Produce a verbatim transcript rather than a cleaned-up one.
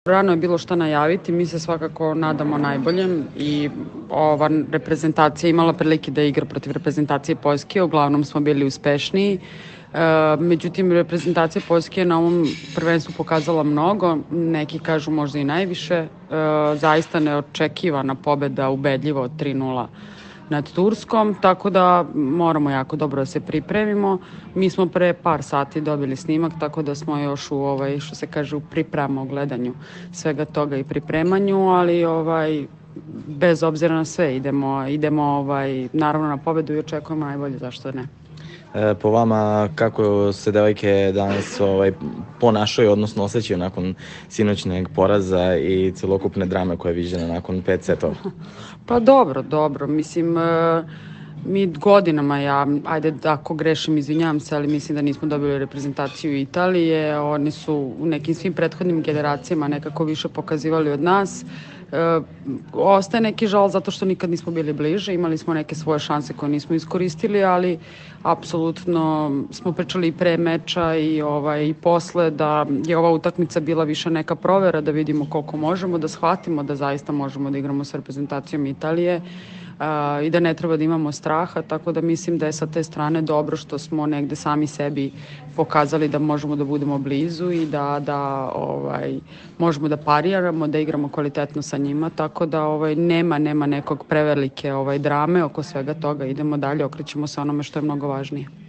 Rano je bilo šta najaviti, mi se svakako nadamo najboljem i ova reprezentacija imala prilike da igra protiv reprezentacije Poljske, uglavnom smo bili uspešniji. E, međutim, reprezentacija Poljske je na ovom prvenstvu pokazala mnogo, neki kažu možda i najviše. E, zaista neočekivana pobeda, ubedljivo tri nula nad Turskom, tako da moramo jako dobro da se pripremimo. Mi smo pre par sati dobili snimak, tako da smo još u ovaj, što se kaže, u pripremu, gledanju svega toga i pripremanju, ali ovaj, bez obzira na sve idemo, idemo ovaj, naravno na pobedu i očekujemo najbolje, zašto ne. E, po vama, kako se devojke danas ovaj, ponašaju, odnosno osjećaju nakon sinoćnjeg poraza i celokupne drame koja je viđena nakon pet setova? Pa dobro, dobro. Mislim, e, mi godinama, ja, ajde da ako grešim, izvinjavam se, ali mislim da nismo dobili reprezentaciju Italije. Oni su u nekim svim prethodnim generacijama nekako više pokazivali od nas. E, ostaje neki žal zato što nikad nismo bili bliže, imali smo neke svoje šanse koje nismo iskoristili, ali apsolutno smo pričali i pre meča i, ovaj, i posle da je ova utakmica bila više neka provera da vidimo koliko možemo, da shvatimo da zaista možemo da igramo s reprezentacijom Italije. Uh, i da ne treba da imamo straha, tako da mislim da je sa te strane dobro što smo negde sami sebi pokazali da možemo da budemo blizu i da, da ovaj, možemo da pariramo, da igramo kvalitetno sa njima, tako da ovaj, nema, nema nekog prevelike ovaj, drame oko svega toga, idemo dalje, okrećemo se onome što je mnogo važnije.